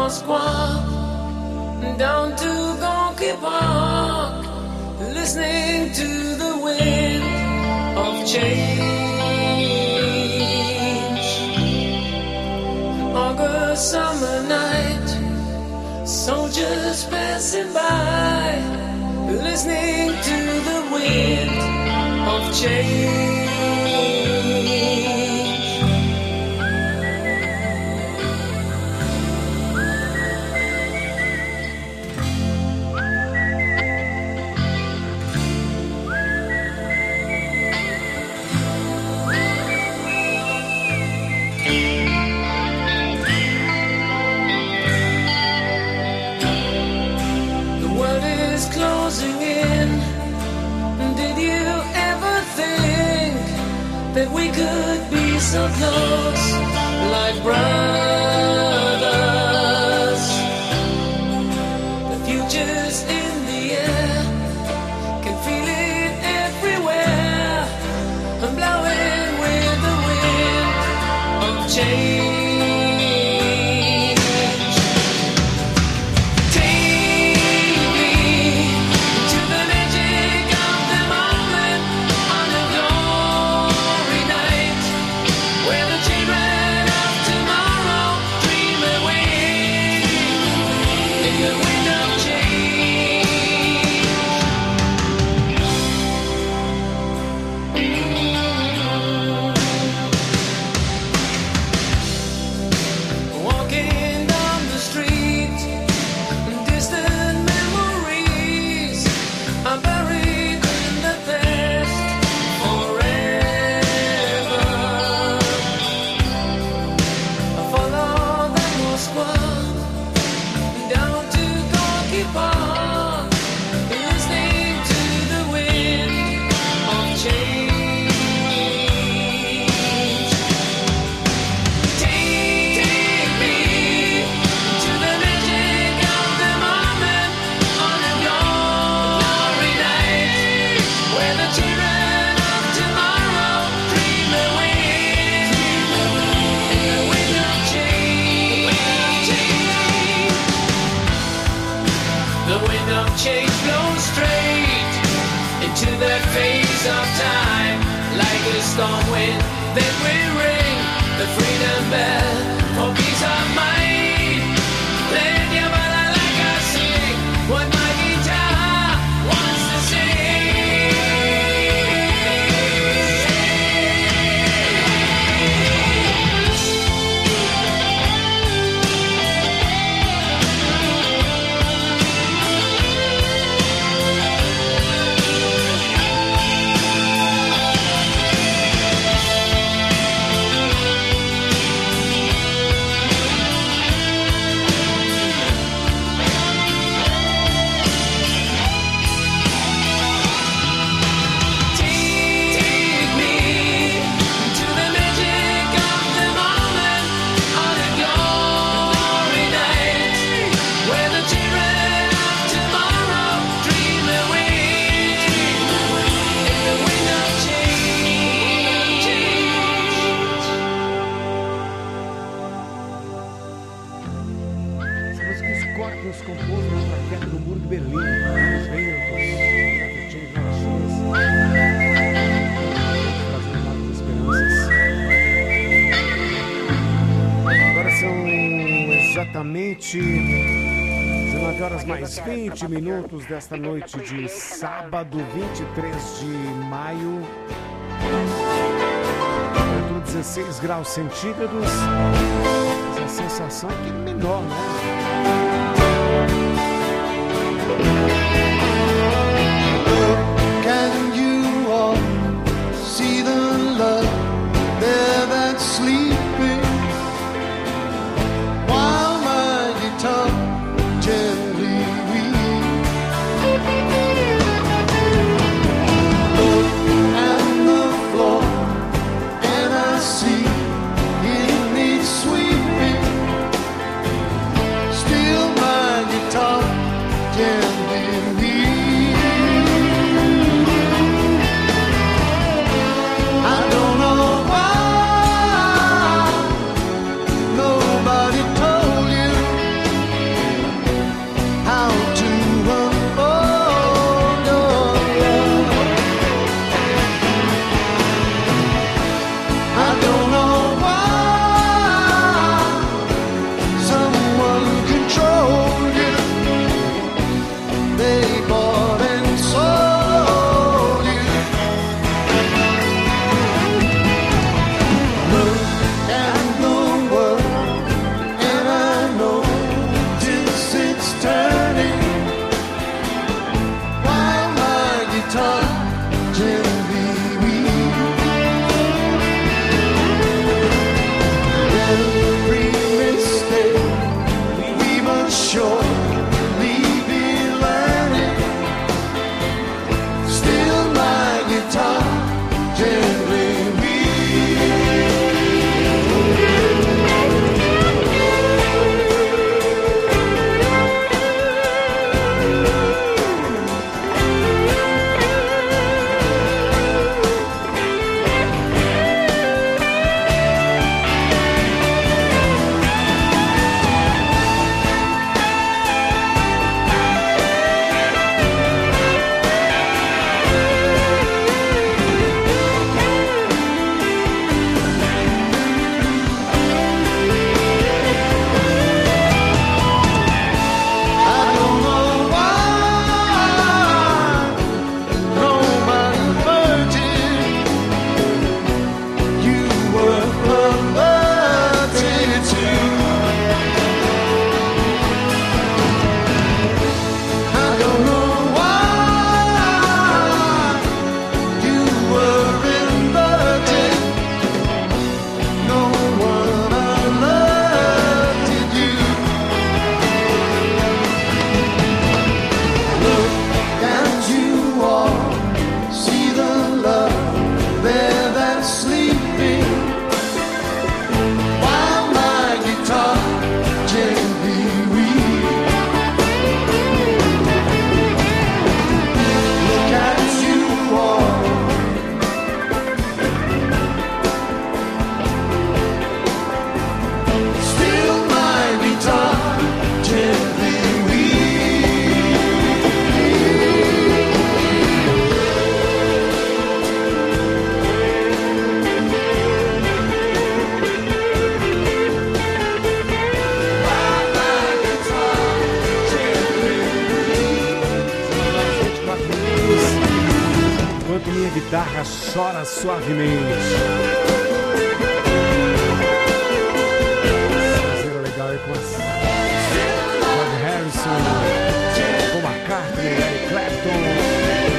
Moscow, down to Gonky Park, listening to the wind of change. August summer night, soldiers passing by, listening to the wind of change. That we could be so close, like brothers. The future's in the air, can feel it everywhere. I'm blowing with the wind of change. Storm wind, then we ring the freedom bell for peace of mind. Let your mother like I sing what my guitar wants to Exatamente 19 horas mais 20 minutos desta noite de sábado, 23 de maio. 16 graus centígrados. A sensação é que é menor, né? Can you all see the love there that's sleeping? While my guitar gently weeps, look at the floor and I see it needs sweeping. Still my guitar gently weeps. guitarra chora suavemente. Fazer legal aí com George Harrison, Paul McCartney, Eric Clapton.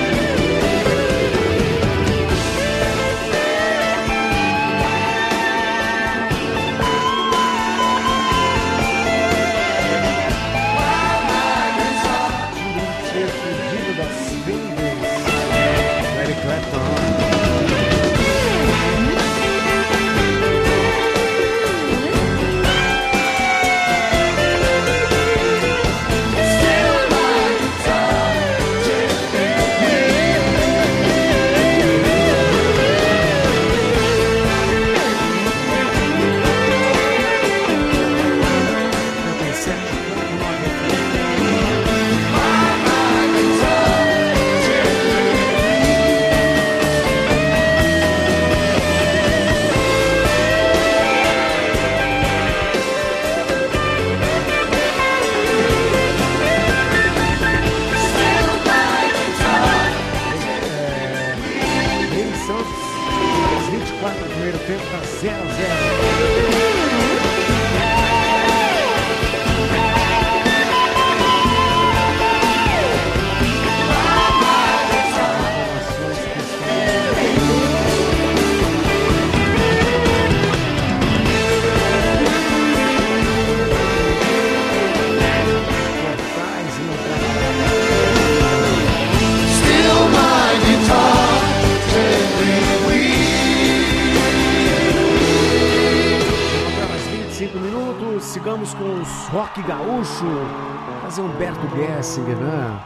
Sigamos com os rock gaúcho, fazer Humberto Gessinger, né?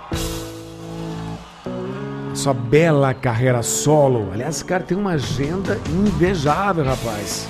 Sua bela carreira solo. Aliás, esse cara tem uma agenda invejável, rapaz.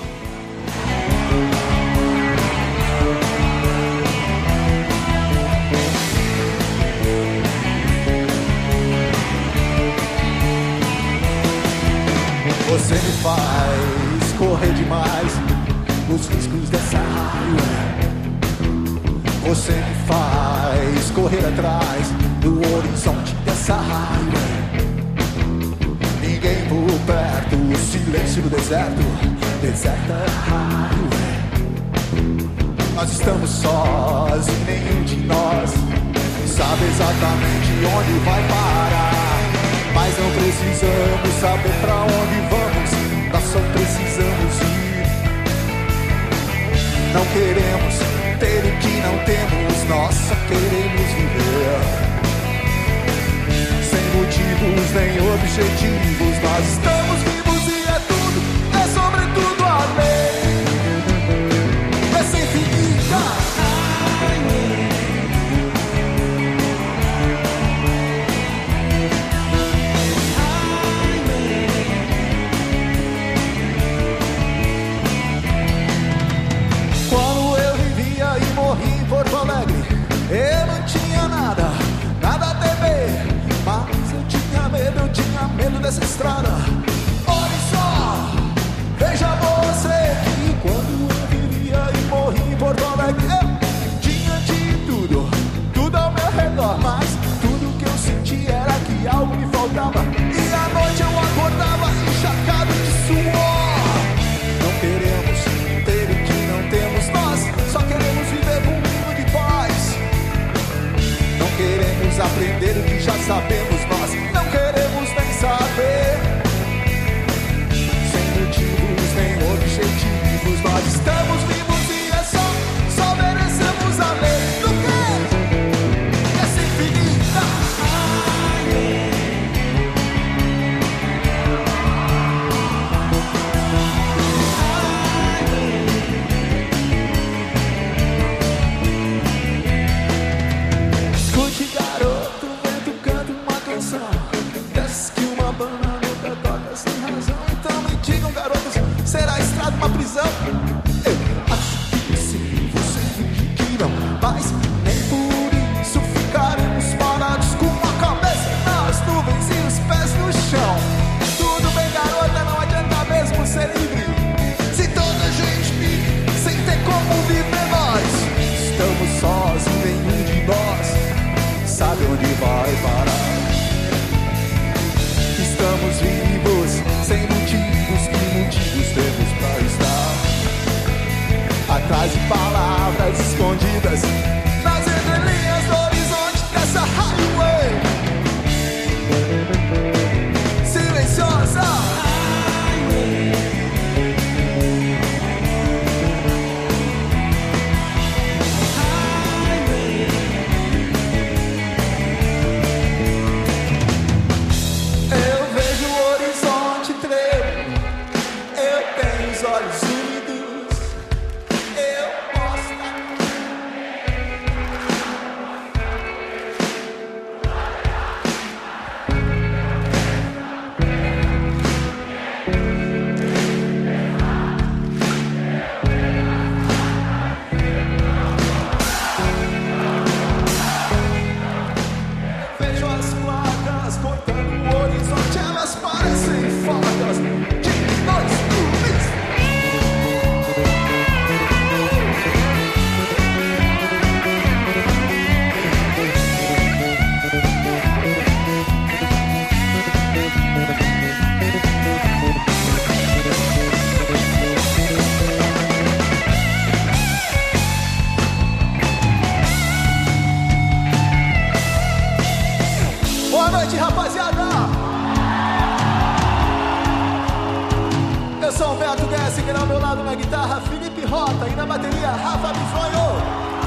Você me faz correr demais os riscos dessa raiva. Você me faz correr atrás do horizonte dessa raiva. Ninguém por perto, o silêncio do deserto deserta a raiva. Nós estamos sós e nenhum de nós sabe exatamente onde vai parar. Mas não precisamos saber pra onde vamos, nós só precisamos ir. Não queremos ter o que não temos, nós só queremos viver. Sem motivos nem objetivos, nós estamos vivos e é tudo, é sobretudo a lei. É sem finita. Porto Alegre, eu não tinha nada a temer, mas eu tinha medo dessa estrada. Olha só, veja você que quando eu vivia e morri em Porto Alegre, eu tinha de tudo ao meu redor, mas tudo que eu senti era que algo me faltava, e à noite eu acordava encharcado de suor. Não queremos ter o que não temos, nós só queremos viver com paz. Não queremos aprender o que já sabemos, nós não queremos nem saber. Sem motivos nem objetivos, nós estamos vivos e é só merecemos a lei do que é sem finita. Será a estrada uma prisão? Eu acho que sim, você finge que não, mas nem por isso ficaremos parados com a cabeça nas nuvens e os pés no chão. Tudo bem, garota, não adianta mesmo ser livre se toda a gente vive sem ter como viver. Nós estamos sós e nenhum de nós sabe onde vai parar. Estamos vivos coloridas nas entrelinhas do horizonte dessa highway silenciosa. Eu vejo o horizonte tremer, eu tenho os olhos úmidos, eu posso vejo as placas cortando o horizonte, elas parecem facas de dois clubes. Boa noite, rapaziada! Eu sou Humberto Gessinger, ao meu lado na guitarra, Felipe Rota, e na bateria, Rafa Bisonho.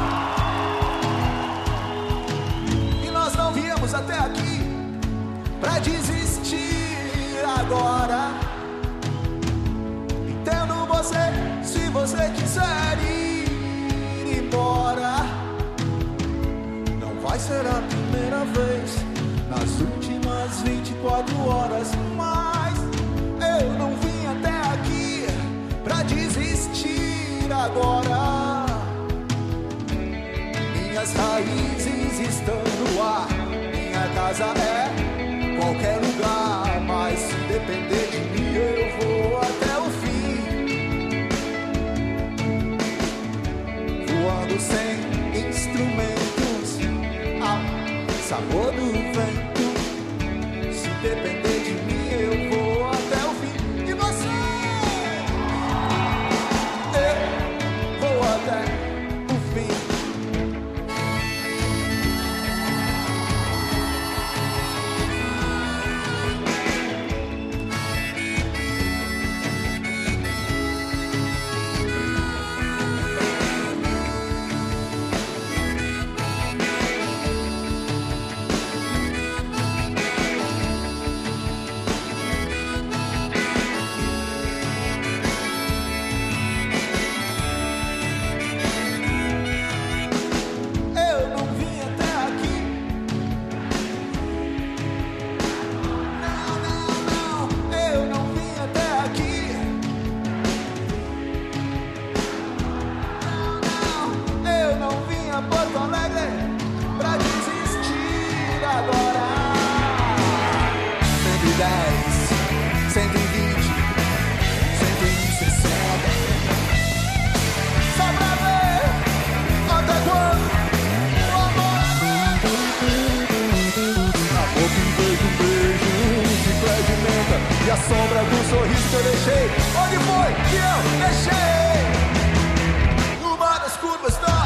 E nós não viemos até aqui pra desistir agora. Entendo você, se você quiser ir embora. Não vai ser a primeira vez nas últimas 24 horas, mas eu não vim até aqui pra desistir agora. Minhas raízes estão no ar, minha casa é qualquer lugar, mas se depender de mim eu vou até o fim, voando sem instrumentos ao sabor do vento. Se depender de mim eu vou até o fim. E você? Eu vou até o fim. Porto Alegre pra desistir agora. 110, 120, 160. Só pra ver até quando o amor. Na boca um beijo, chiclete de menta e a sombra do sorriso que eu deixei. Onde foi que eu deixei? Numa das curvas da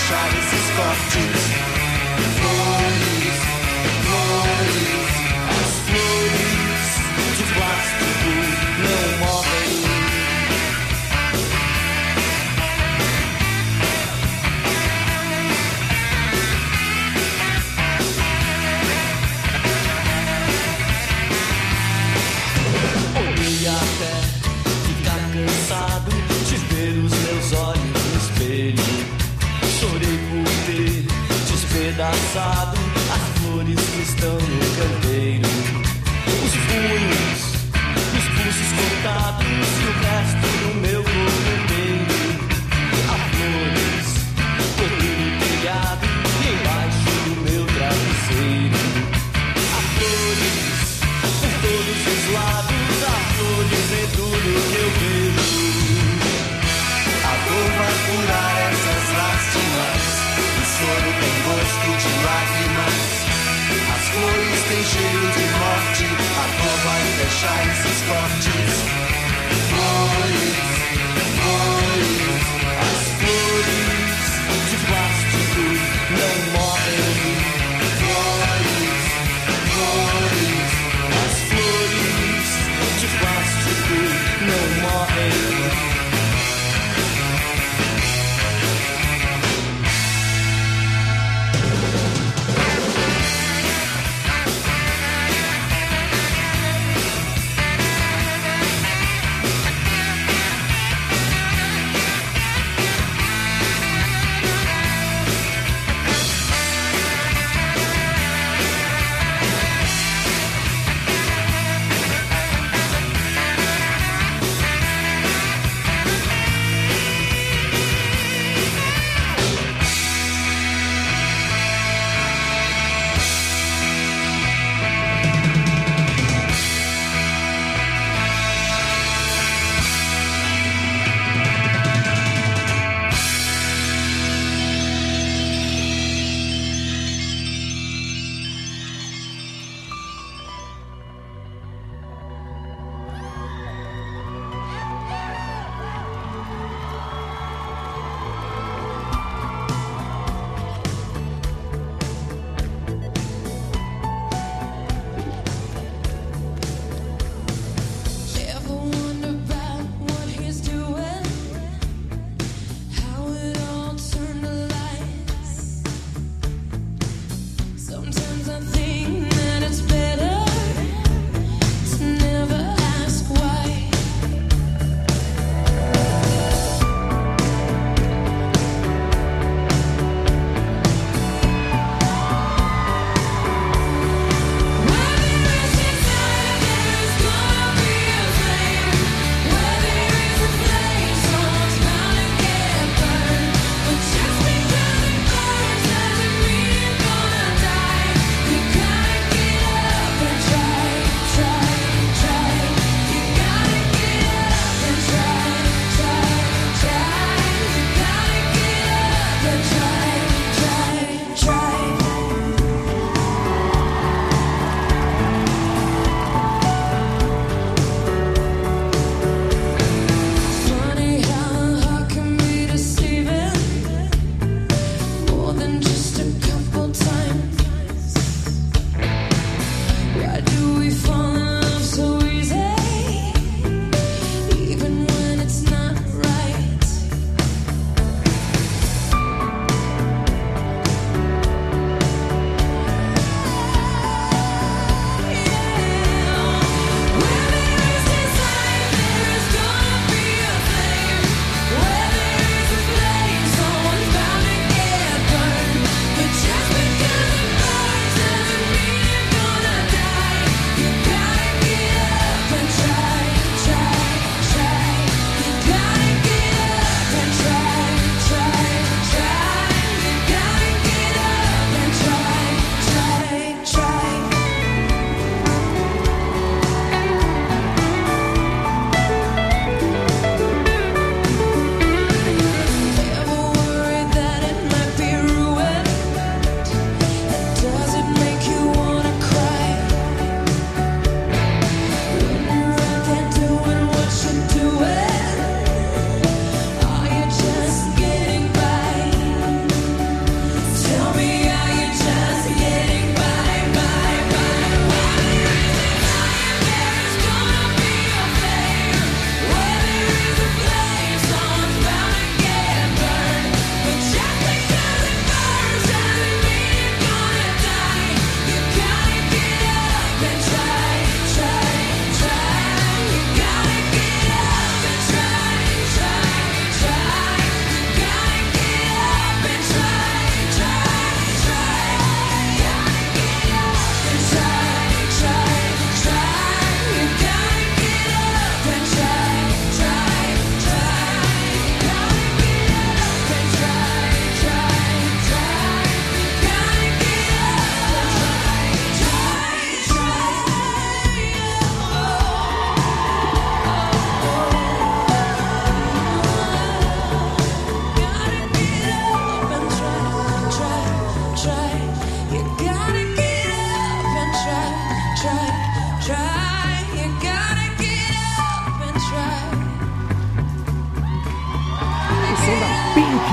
fechar esses cortes. Flores, flores, as flores de plástico não morrem. Olhei até ficar cansado de ver os meus olhos no espelho. Chorei por ter despedaçado as flores que estão no canteiro. Os punhos, os pulsos cortados e o resto do meu corpo inteiro. Há flores por todo o telhado e embaixo do meu travesseiro. Há flores por todos os lados, há flores em tudo que eu vejo. A dor vai curar essas lástimas, o choro tem gosto de lágrimas. As flores têm cheiro de morte, a dor vai fechar esses cortes. Flores, flores, as flores de plástico não morrem. Flores, flores, as flores de plástico não morrem.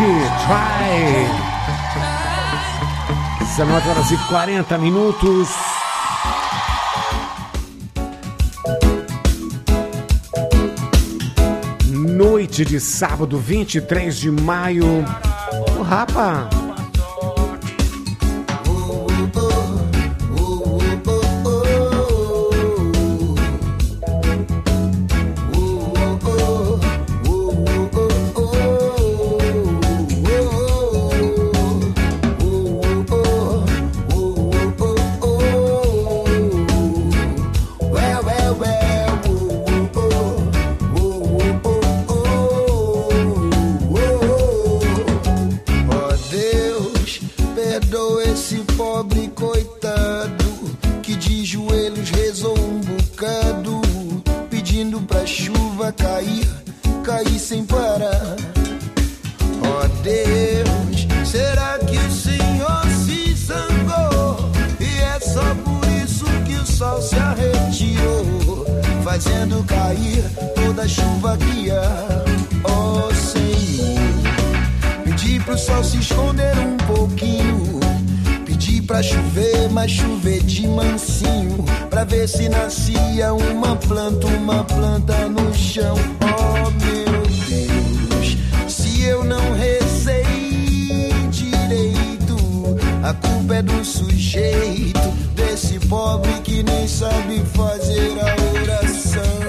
Try. 19 horas e 40 minutos. Noite de sábado, 23 de maio. Ô, rapa. Fazendo cair toda a chuva que há, oh Senhor. Pedi pro sol se esconder um pouquinho, pedi pra chover, mas chover de mansinho, pra ver se nascia uma planta no chão. Oh meu Deus, se eu não rezei direito, a culpa é do sujeito, desse pobre que nem sabe fazer a oração.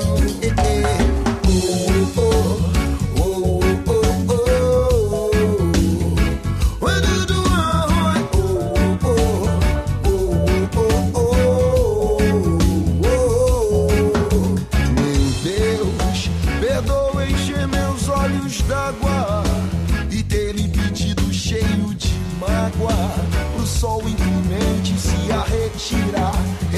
Meu Deus, perdoa encher meus olhos d'água e ter lhe pedido cheio de mágoa, pro sol inclemente se a retirar.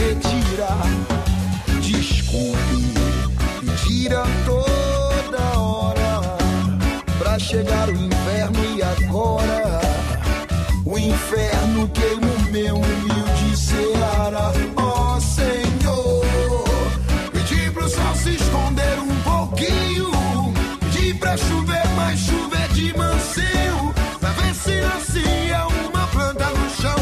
Desculpe, pedir a toda hora pra chegar o inverno e agora o inferno queima o meu humilde Ceará. Ó Senhor, pedi pro sol se esconder um pouquinho, pedi pra chover, mas chover de mansinho, pra ver se nascia uma planta no chão.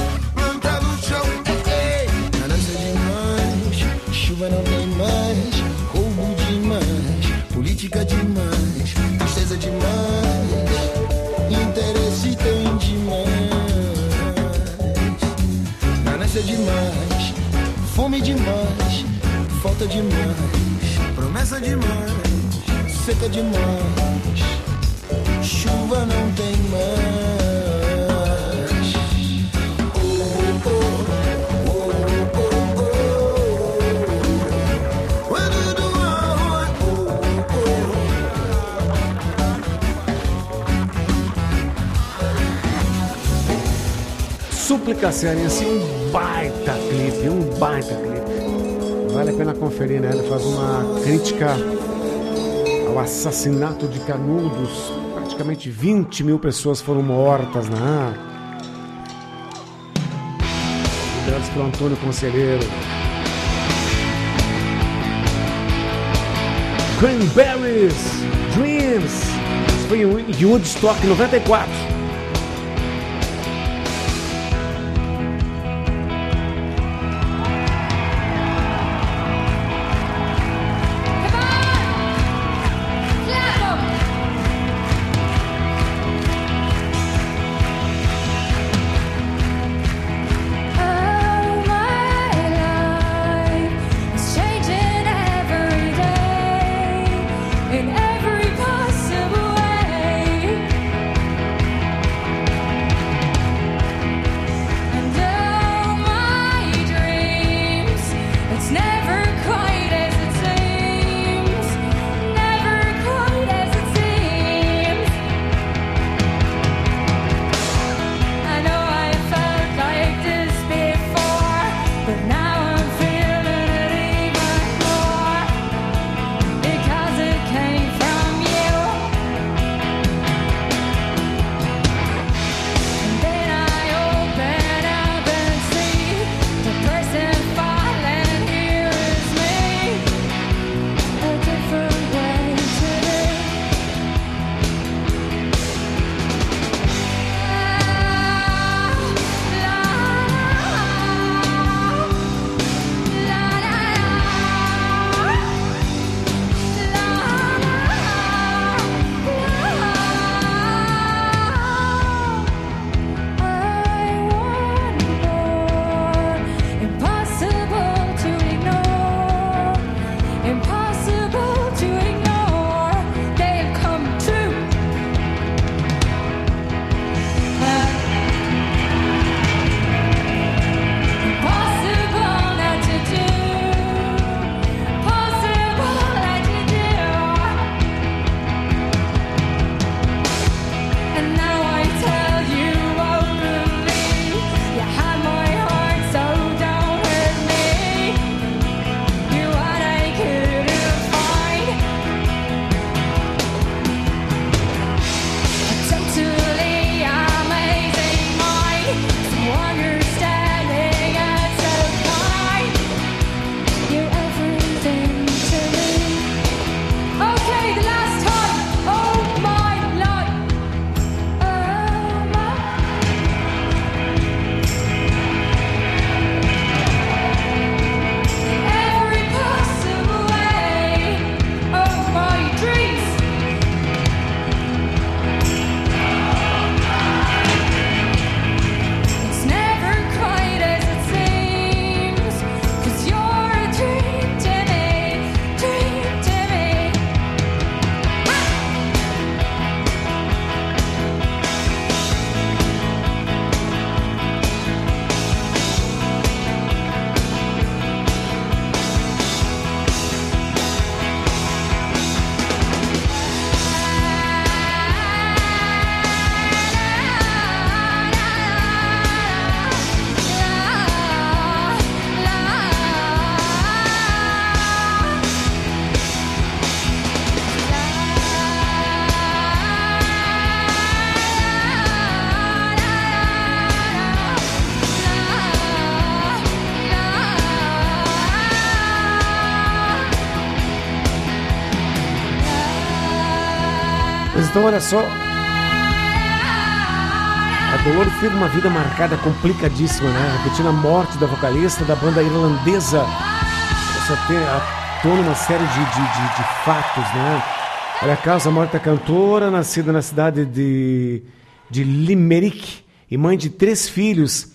Chuva não tem mais, roubo demais, política demais, tristeza demais, interesse tem demais, ganância demais, fome demais, falta demais, promessa demais, seca demais, chuva não tem mais. Súplica Cearense, um baita clipe. Vale a pena conferir, né? Ele faz uma crítica ao assassinato de Canudos. Praticamente 20 mil pessoas foram mortas na área. Liderados pelo Antônio Conselheiro. Cranberries, Dreams. Isso foi em Woodstock, 94. In every possible way. Mas então, olha só. A Dolores teve uma vida marcada, complicadíssima, né? Repetindo a morte da vocalista da banda irlandesa. Essa tona uma série de fatos, né? Olha, a causa da morte da cantora, nascida na cidade de Limerick e mãe de 3 filhos.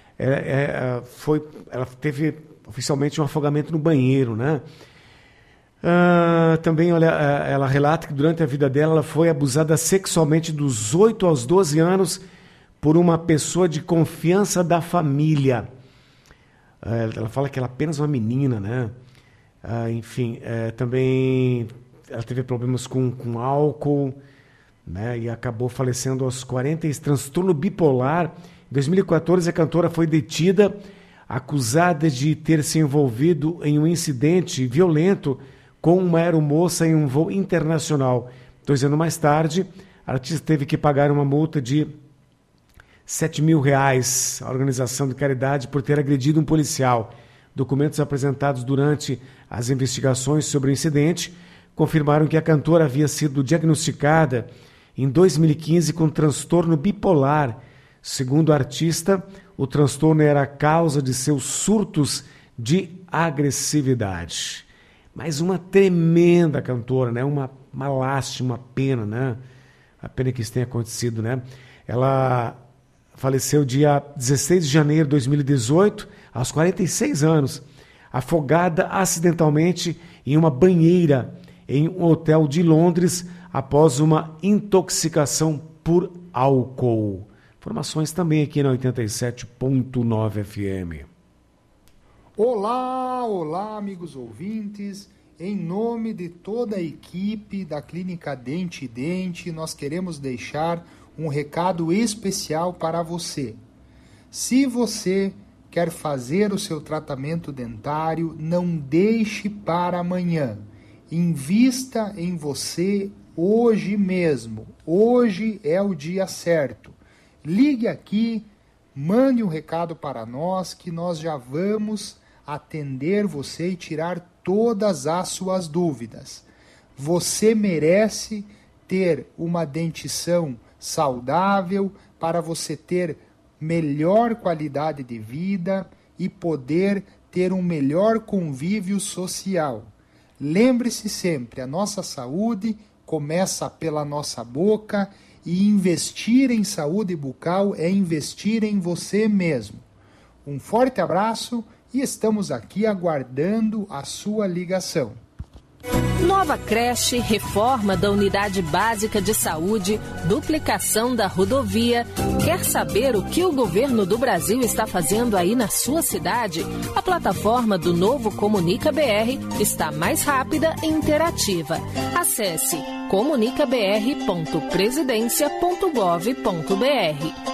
Ela teve oficialmente um afogamento no banheiro, né? Também, olha, ela relata que durante a vida dela ela foi abusada sexualmente dos 8 aos 12 anos por uma pessoa de confiança da família. Ela fala que ela é apenas uma menina, né? Enfim, também ela teve problemas com álcool, né? E acabou falecendo aos 40, transtorno bipolar. Em 2014, a cantora foi detida, acusada de ter se envolvido em um incidente violento com uma aeromoça em um voo internacional. 2 anos mais tarde, a artista teve que pagar uma multa de R$7.000 à organização de caridade por ter agredido um policial. Documentos apresentados durante as investigações sobre o incidente confirmaram que a cantora havia sido diagnosticada em 2015 com transtorno bipolar. Segundo a artista, o transtorno era a causa de seus surtos de agressividade. Mas uma tremenda cantora, né? Uma lástima, uma pena, né? A pena que isso tenha acontecido, né? Ela faleceu dia 16 de janeiro de 2018, aos 46 anos, afogada acidentalmente em uma banheira em um hotel de Londres após uma intoxicação por álcool. Informações também aqui na 87.9 FM. Olá, amigos ouvintes. Em nome de toda a equipe da Clínica Dente e Dente, nós queremos deixar um recado especial para você. Se você quer fazer o seu tratamento dentário, não deixe para amanhã. Invista em você hoje mesmo. Hoje é o dia certo. Ligue aqui, mande um recado para nós que nós já vamos atender você e tirar todas as suas dúvidas. Você merece ter uma dentição saudável para você ter melhor qualidade de vida e poder ter um melhor convívio social. Lembre-se sempre, a nossa saúde começa pela nossa boca e investir em saúde bucal é investir em você mesmo. Um forte abraço e estamos aqui aguardando a sua ligação. Nova creche, reforma da unidade básica de saúde, duplicação da rodovia. Quer saber o que o governo do Brasil está fazendo aí na sua cidade? A plataforma do Novo Comunica BR está mais rápida e interativa. Acesse comunicabr.presidencia.gov.br.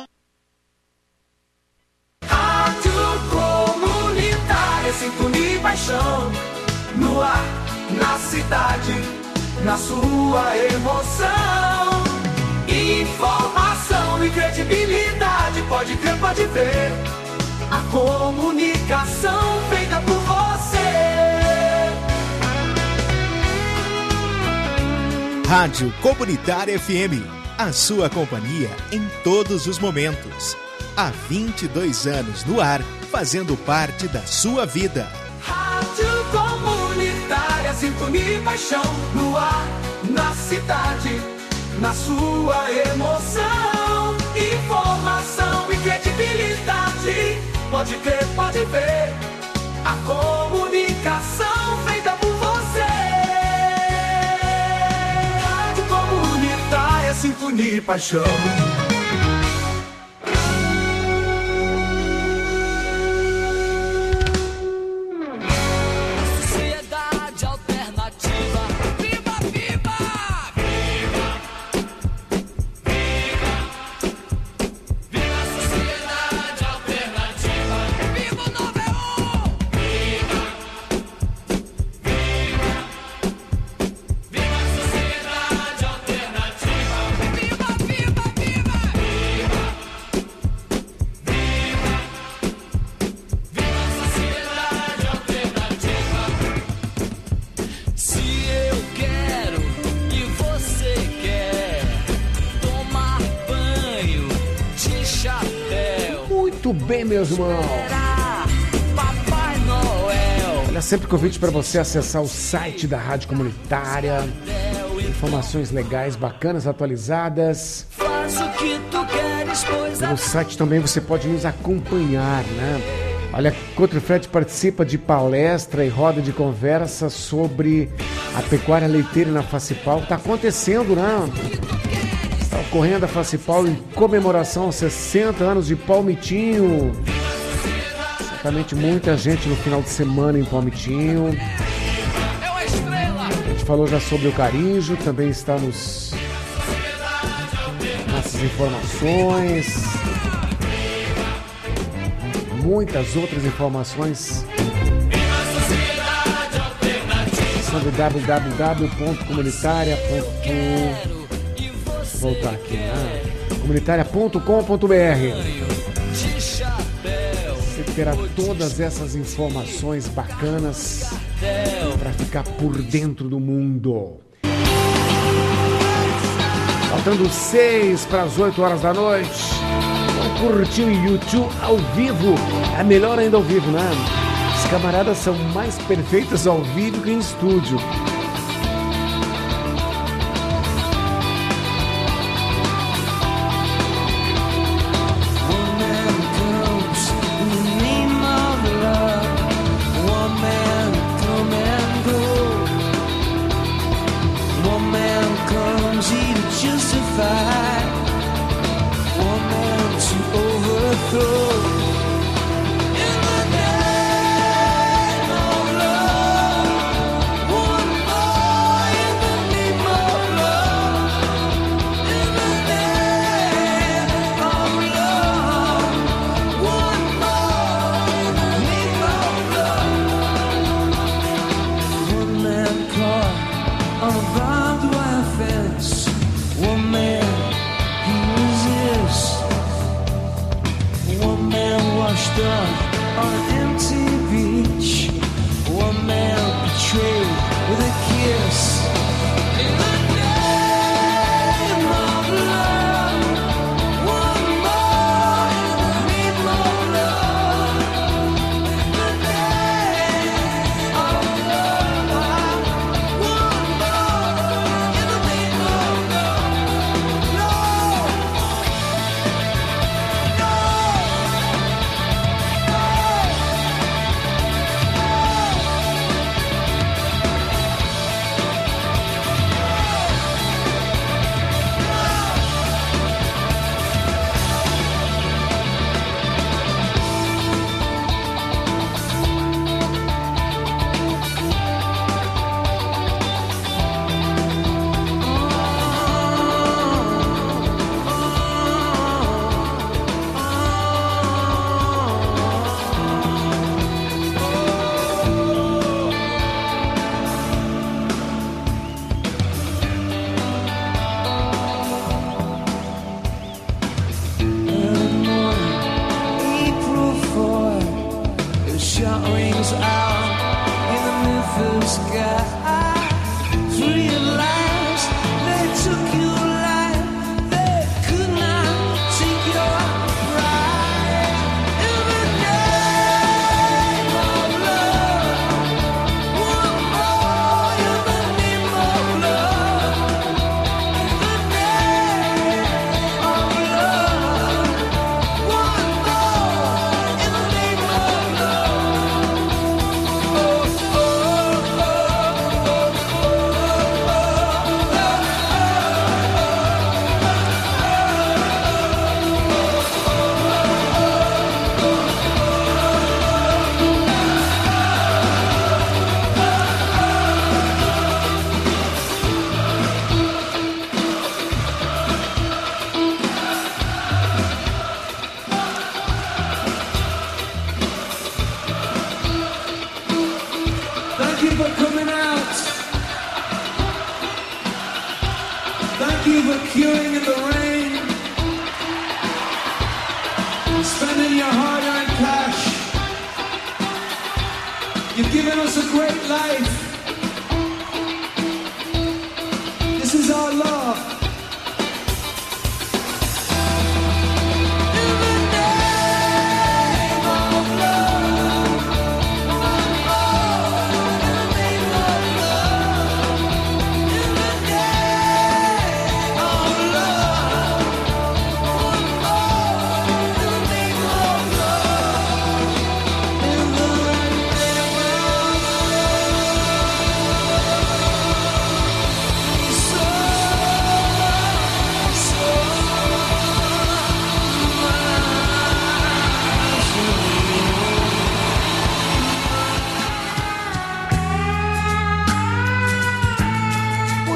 Rádio Comunitária, sintonia e paixão no ar. Na cidade, na sua emoção, informação e credibilidade, pode crer, pode ver, a comunicação feita por você. Rádio Comunitária FM, a sua companhia em todos os momentos. Há 22 anos no ar, fazendo parte da sua vida. Rádio Comunitária, sintonia e paixão no ar, na cidade, na sua emoção, informação e credibilidade, pode crer, pode ver, a comunicação feita por você. Rádio Comunitária, sintonia e paixão. bem, meus irmãos? Olha, sempre convite para você acessar o site da Rádio Comunitária. Informações legais, bacanas, atualizadas. No site também você pode nos acompanhar, né? Olha, Cotrofred participa de palestra e roda de conversa sobre a pecuária leiteira na Facipal. Está acontecendo, né? Está ocorrendo a Facipal em comemoração aos 60 anos de Palmitinho. Certamente muita gente no final de semana em Palmitinho. A gente falou já sobre o Carijo, também está nossas informações. Muitas outras informações são do www.comunitaria. Vou voltar aqui, né? comunitaria.com.br. Você terá todas essas informações bacanas para ficar por dentro do mundo. Faltando 6 para as 8 horas da noite. Curtiu o YouTube ao vivo. É melhor ainda ao vivo, né? Os camaradas são mais perfeitos ao vivo que em estúdio.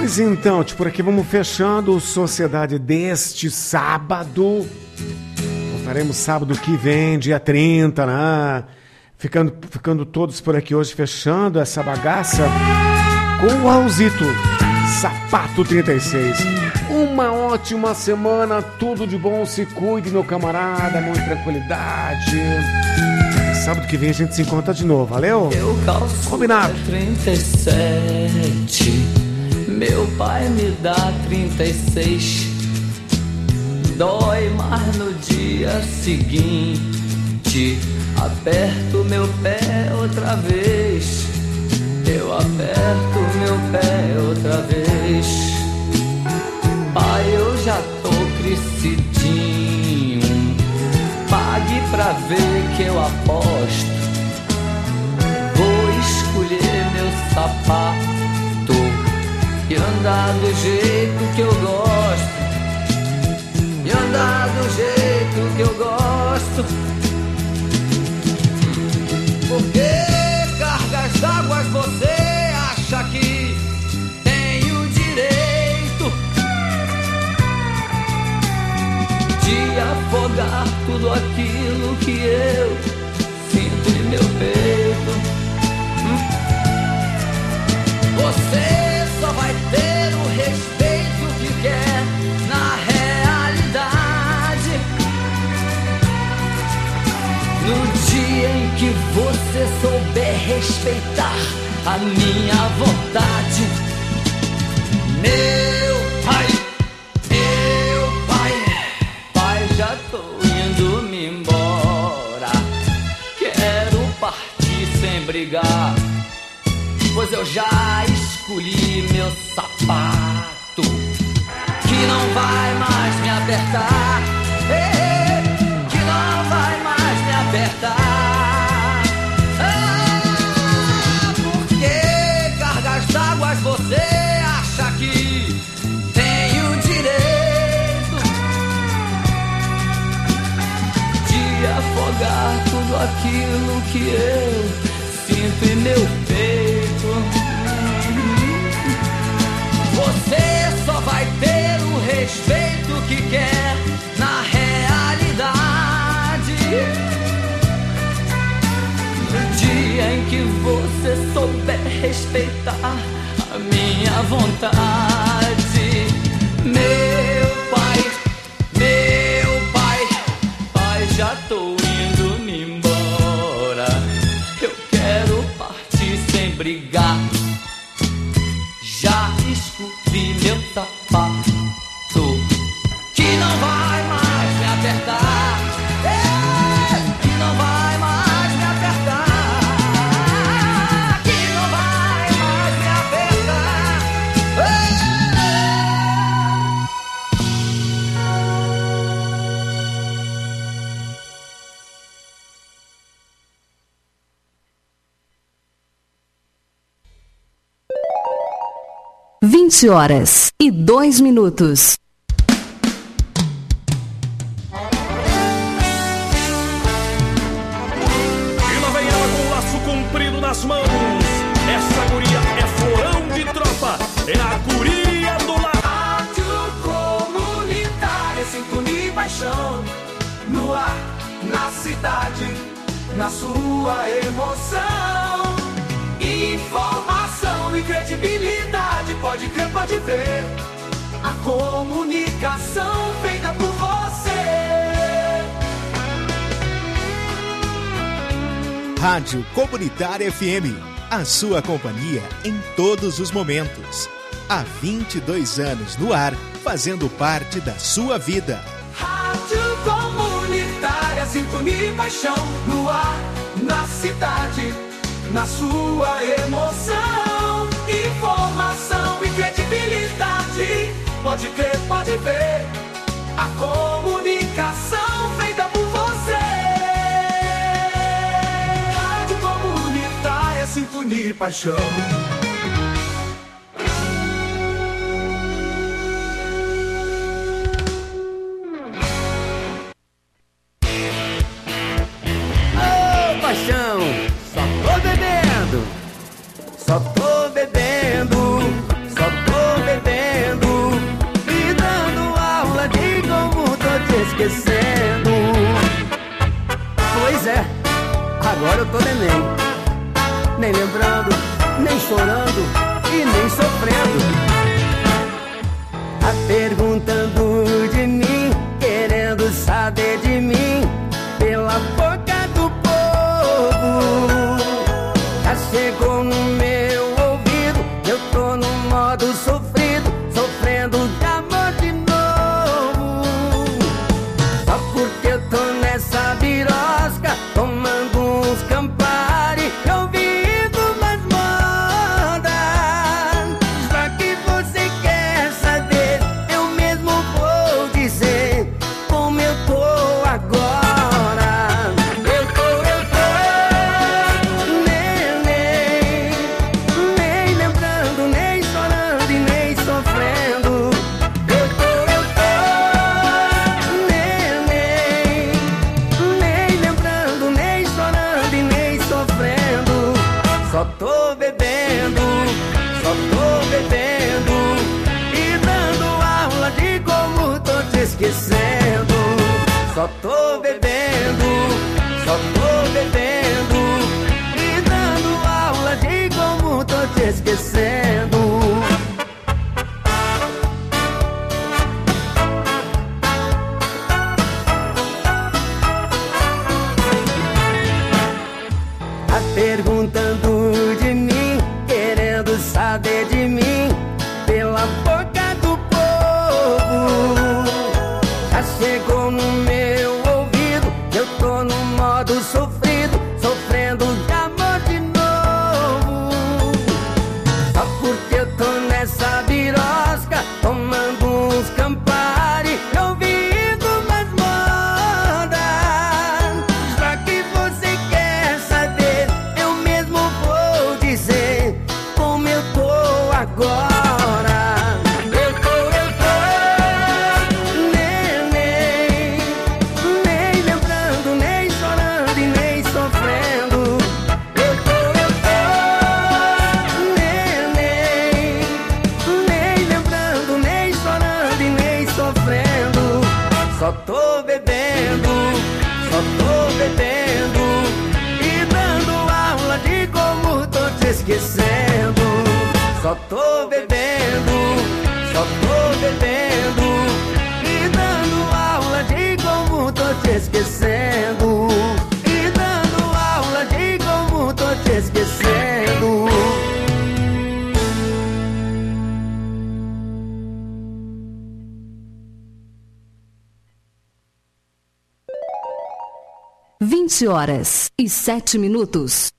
Pois então, por aqui vamos fechando o Sociedade deste sábado. Voltaremos sábado que vem, dia 30, né? Ficando todos por aqui hoje, fechando essa bagaça com o Raulzito, Sapato 36. Uma ótima semana, tudo de bom, se cuide, meu camarada, muita tranquilidade. Sábado que vem a gente se encontra de novo, valeu? Eu calço Combinado. 37, meu pai me dá 36. Dói mais no dia seguinte. Aperto meu pé outra vez. Eu aperto meu pé outra vez. Pai, eu já tô crescidinho. Pague pra ver que eu aposto. Vou escolher meu sapato e andar do jeito que eu gosto. E andar do jeito que eu gosto. Por que cargas d'água você acha que tem o direito de afogar tudo aquilo que eu sinto em meu peito? Você só vai ter o respeito que quer na realidade. No dia em que você souber respeitar a minha vontade. Meu pai, já tô indo me embora. Quero partir sem brigar, pois eu já escolhi meu sapato, que não vai mais me apertar. Que não vai mais me apertar. Por que cargas d'água você acha que tem o direito de afogar tudo aquilo que eu sinto em meu peito? Você só vai ter o respeito que quer na realidade. No dia em que você souber respeitar a minha vontade. Meu pai, já tô indo me embora. Eu quero partir sem brigar. Já escolhi meu sapato, que não vai mais me apertar. Que não vai mais me apertar. Que não vai mais me apertar. 20h02. Nas mãos, essa guria é florão de tropa, é a guria do lar. Rádio comunitária, sintonia e paixão, no ar, na cidade, na sua emoção. Informação e credibilidade, pode crer, pode ver. A comunicação feita por você. Rádio Comunitária FM, a sua companhia em todos os momentos. Há 22 anos no ar, fazendo parte da sua vida. Rádio Comunitária, sintonia e paixão, no ar, na cidade, na sua emoção. Informação e credibilidade, pode crer, pode ver. A comunicação feita por você. Rádio Comunitária, sintonia e paixão. Só tô bebendo, só tô bebendo. nem lembrando, nem chorando e nem sofrendo. Tá perguntando de mim, querendo saber de mim, pela boca do povo. Já chegou no meu ouvido, eu tô no modo sofrido, sofrendo de amor de novo. Só porque eu tô nessa birosca, tomando uns Campari, ouvindo umas modas. Já que você quer saber, eu mesmo vou dizer como eu tô agora. Eu tô nem lembrando, nem chorando e nem sofrendo. Eu tô nem lembrando, nem chorando e nem sofrendo. Só tô bebendo e dando aula de como tô te esquecendo. Só tô bebendo e dando aula de como tô te esquecendo. Tá perguntando de mim, querendo saber de mim, pela boca do povo. Já chegou no meu ouvido, eu tô no modo sofrido, sofrendo de amor de novo. Só porque eu tô nessa birosca, tomando uns Campari, ouvindo umas modas. Já que você quer saber, eu mesmo vou dizer como eu tô agora. Eu tô nem lembrando, nem chorando e nem sofrendo. Eu tô nem lembrando, nem chorando e nem sofrendo. Só tô bebendo e dando aula de como tô te esquecendo. Só tô bebendo e dando aula de como tô te esquecendo. E dando aula de como tô te esquecendo. Vinte horas e 7 minutos.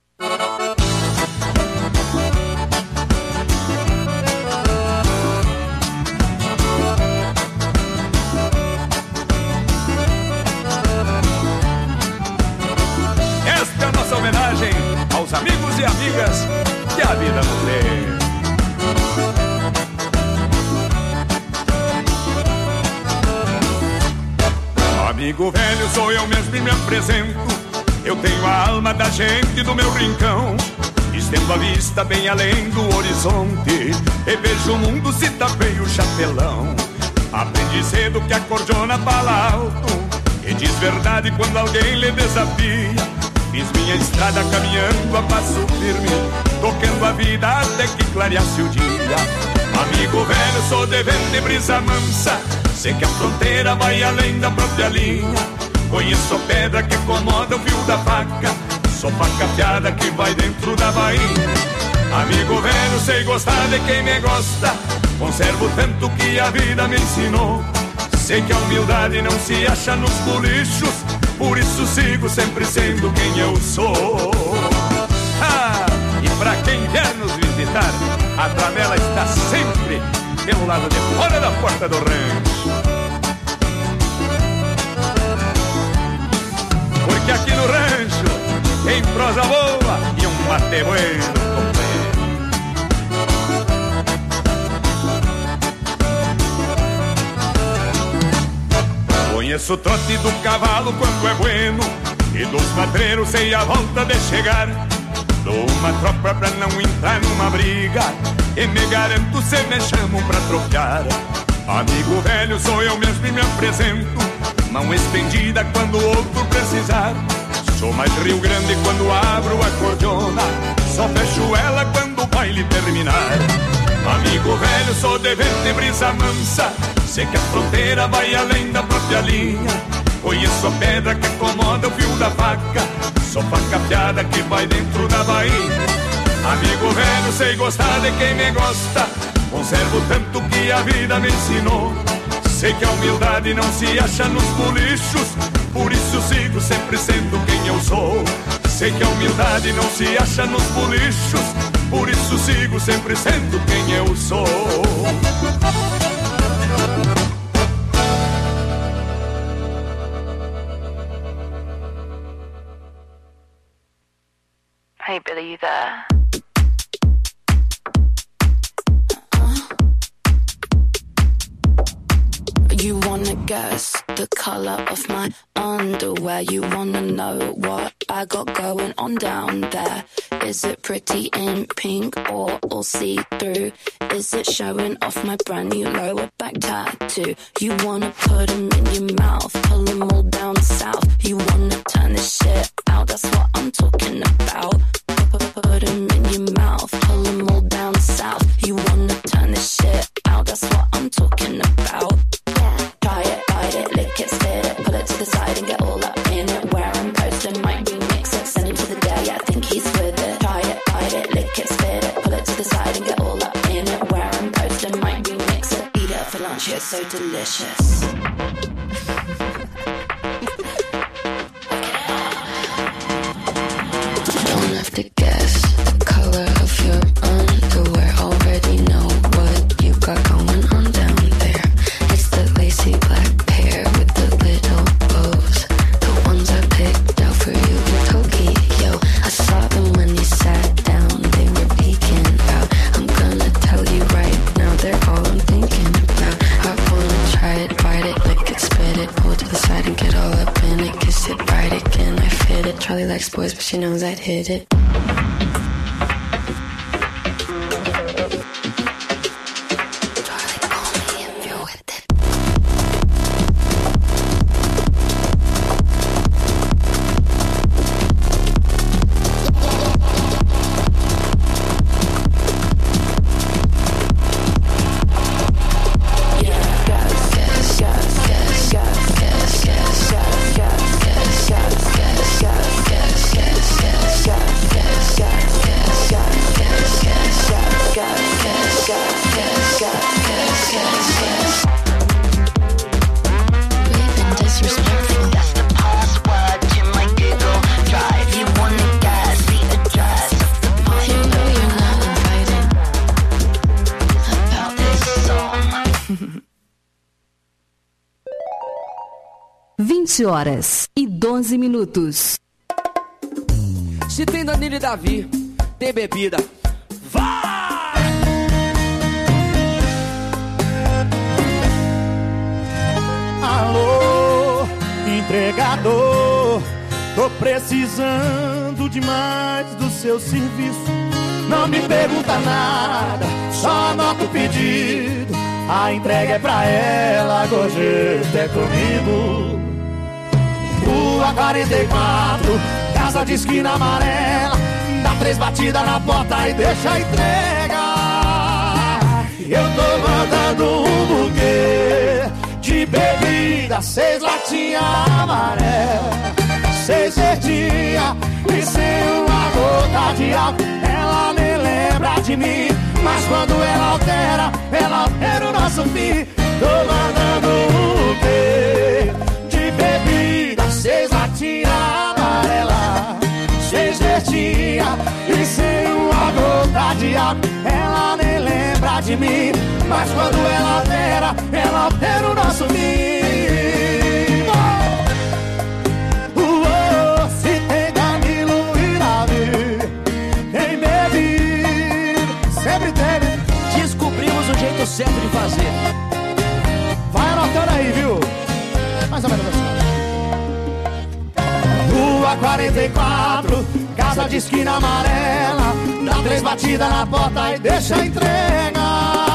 Esta é a nossa homenagem aos amigos e amigas que a vida nos deu. Amigo velho, sou eu mesmo e me apresento. Eu tenho a alma da gente do meu rincão. Estendo a vista bem além do horizonte e vejo o mundo se tapei o chapelão. Aprendi cedo que a cordiona fala alto e diz verdade quando alguém lhe desafia. Fiz minha estrada caminhando a passo firme, tocando a vida até que clareasse o dia. Amigo velho, sou de vento e brisa mansa, sei que a fronteira vai além da própria linha. Conheço a pedra que acomoda o fio da faca, sou faca afiada que vai dentro da bainha. Amigo velho, sei gostar de quem me gosta, conservo tanto que a vida me ensinou. Sei que a humildade não se acha nos bolichos, por isso sigo sempre sendo quem eu sou. E pra quem quer nos visitar, a travela está sempre pelo lado de fora da porta do rancho. Porque aqui no rancho tem prosa boa e um mate bueno, companheiro. Conheço o trote do cavalo quando é bueno, e dos matreiros sei a volta de chegar. Dou uma tropa pra não entrar numa briga, e me garanto se me chamam pra trocar. Amigo velho, sou eu mesmo e me apresento, mão estendida quando o outro precisar. Sou mais Rio Grande quando abro a cordiona, só fecho ela quando o baile terminar. Amigo velho, sou de vento brisa mansa, sei que a fronteira vai além da própria linha. Conheço a pedra que acomoda o fio da faca, sou faca afiada que vai dentro da baía. Amigo velho, sei gostar de quem me gosta, conservo tanto que a vida me ensinou. Sei que a humildade não se acha nos bolichos, por isso sigo sempre sendo quem eu sou. Sei que a humildade não se acha nos bolichos, por isso sigo sempre sendo quem eu sou. Hey Billy, you there? You wanna guess the color of my underwear? You wanna know what I got going on down there? Is it pretty in pink or all see-through? Is it showing off my brand new lower back tattoo? You wanna put them in your mouth, pull them all down south. You wanna turn this shit out, that's what I'm talking about. Put them in your mouth, pull them all down south. You wanna turn this shit out, that's what I'm talking about. Try it, bite it, lick it, spit it, pull it to the side and get all up in it. Where I'm posting might remix it, send him to the day, I think he's with it. Try it, bite it, lick it, spit it, pull it to the side and get all up in it. Where I'm posting might remix it, eat it for lunch, it's so delicious. Don't have to guess the color of your underwear, already know what you got going on down there. It's the lacy black pair with the little bows, the ones I picked out for you in Tokyo. I saw them when you sat down, they were peeking out. I'm gonna tell you right now, they're all I'm thinking about. I wanna try it, bite it, lick it, spit it, pull it to the side and get all up in it. Kiss it, bite it, can I fit it? Charlie likes boys, but she knows I'd hit it. Horas e 12 minutos. Se tem Danilo e Davi, tem bebida. Vai! Alô, entregador, tô precisando demais do seu serviço. Não me pergunta nada, só anota o pedido. A entrega é pra ela, gorjeta é comigo. Rua 44, casa de esquina amarela. Dá 3 batidas na porta e deixa a entrega. Eu tô mandando um buquê de bebida, 6 latinhas amarelas, 6 verdinhas e sem uma gota de álcool. Ela nem lembra de mim, mas quando ela altera o nosso fim. Tô mandando um buquê de bebida, 6 latinhas amarela, 6 verdinhas e sem uma gota de álcool. Ela nem lembra de mim, mas quando ela altera o nosso fim. Se tem Danilo e Davi, tem bebido, sempre teve. Descobrimos o jeito certo de fazer. Vai anotando aí, viu? Mais ou menos assim. Rua 44, casa de esquina amarela. Dá 3 batidas na porta e deixa a entrega.